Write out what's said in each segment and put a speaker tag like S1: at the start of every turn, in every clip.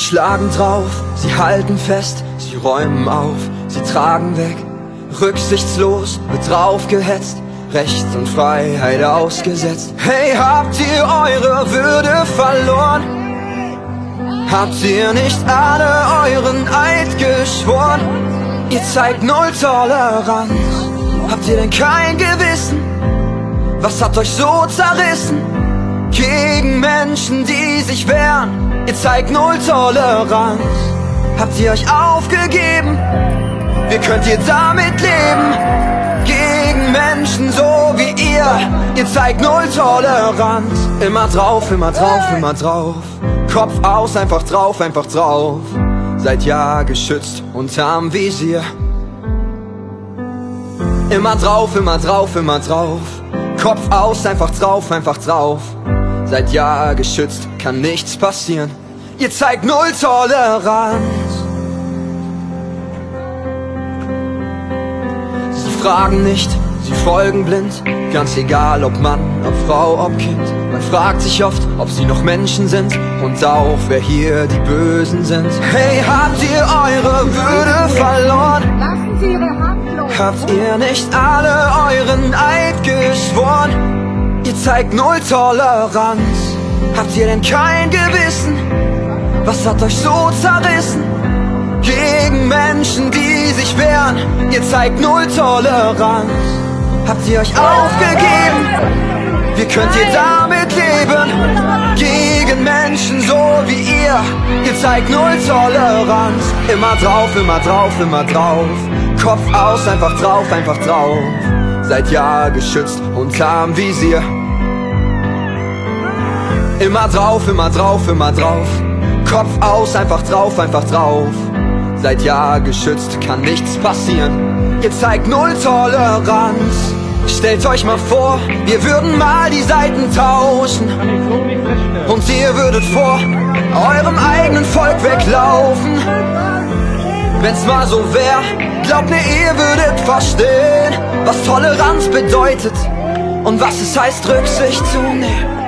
S1: schlagen drauf, sie halten fest, sie räumen auf, sie tragen weg. Rücksichtslos wird draufgehetzt, Recht und Freiheit ausgesetzt. Hey, habt ihr eure Würde verloren? Habt ihr nicht alle euren Eid geschworen? Ihr zeigt null Toleranz. Habt ihr denn kein Gewissen? Was hat euch so zerrissen? Gegen Menschen, die sich wehren. Ihr zeigt null Toleranz. Habt ihr euch aufgegeben? Wie könnt ihr damit leben? Gegen Menschen so wie ihr zeigt null Toleranz. Immer drauf, immer drauf, immer drauf. Kopf aus, einfach drauf, einfach drauf. Seid ja geschützt unterm Visier. Immer drauf, immer drauf, immer drauf. Kopf aus, einfach drauf, einfach drauf. Seid ja geschützt, kann nichts passieren. Ihr zeigt null Toleranz. Sie fragen nicht, sie folgen blind. Ganz egal ob Mann, ob Frau, ob Kind. Man fragt sich oft, ob sie noch Menschen sind. Und auch, wer hier die Bösen sind. Hey, habt ihr eure Würde verloren?
S2: Lassen Sie Ihre Hand los.
S1: Habt ihr nicht alle euren Eid geschworen? Ihr zeigt null Toleranz. Habt ihr denn kein Gewissen? Was hat euch so zerrissen? Gegen Menschen, die sich wehren. Ihr zeigt null Toleranz. Habt ihr euch aufgegeben? Wie könnt ihr damit leben? Gegen Menschen so wie ihr zeigt null Toleranz. Immer drauf, immer drauf, immer drauf. Kopf aus, einfach drauf, einfach drauf. Seid ja geschützt unterm Visier. Immer drauf, immer drauf, immer drauf. Kopf aus, einfach drauf, einfach drauf. Seid ja geschützt, kann nichts passieren. Ihr zeigt null Toleranz. Stellt euch mal vor, wir würden mal die Seiten tauschen. Und ihr würdet vor eurem eigenen Volk weglaufen. Wenn's mal so wär, glaubt mir, ihr würdet verstehen, was Toleranz bedeutet und was es heißt, Rücksicht zu nehmen.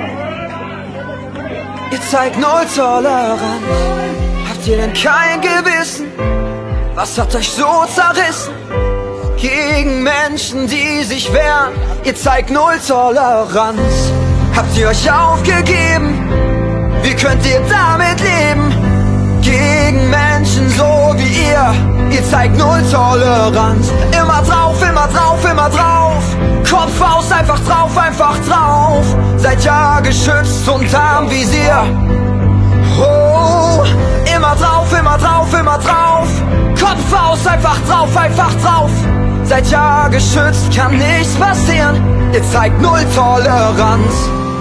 S1: Ihr zeigt null Toleranz. Habt ihr denn kein Gewissen? Was hat euch so zerrissen? Gegen Menschen, die sich wehren. Ihr zeigt null Toleranz. Habt ihr euch aufgegeben? Wie könnt ihr damit leben? Gegen Menschen so wie ihr zeigt null Toleranz. Immer drauf, immer drauf, immer drauf. Kopf aus, einfach drauf, einfach drauf. Seid ja geschützt unterm Visier. Oh, immer drauf, immer drauf, immer drauf. Kopf aus, einfach drauf, einfach drauf. Seid ja geschützt, kann nichts passieren. Ihr zeigt null Toleranz.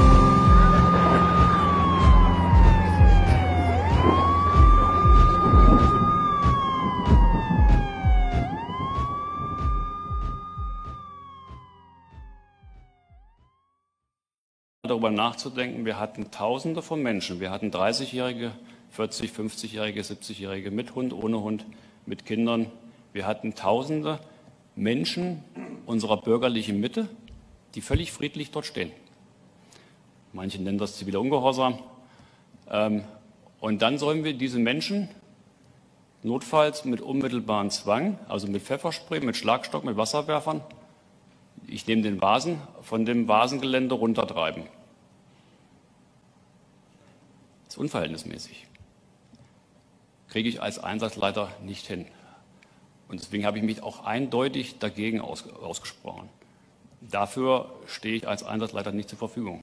S3: Darüber nachzudenken, wir hatten Tausende von Menschen. Wir hatten 30-Jährige, 40-, 50-Jährige, 70-Jährige mit Hund, ohne Hund, mit Kindern. Wir hatten Tausende Menschen unserer bürgerlichen Mitte, die völlig friedlich dort stehen. Manche nennen das ziviler Ungehorsam. Und dann sollen wir diese Menschen notfalls mit unmittelbarem Zwang, also mit Pfefferspray, mit Schlagstock, mit Wasserwerfern, ich nehme den Vasen, von dem Vasengelände runtertreiben. Das ist unverhältnismäßig. Kriege ich als Einsatzleiter nicht hin. Und deswegen habe ich mich auch eindeutig dagegen ausgesprochen. Dafür stehe ich als Einsatzleiter nicht zur Verfügung.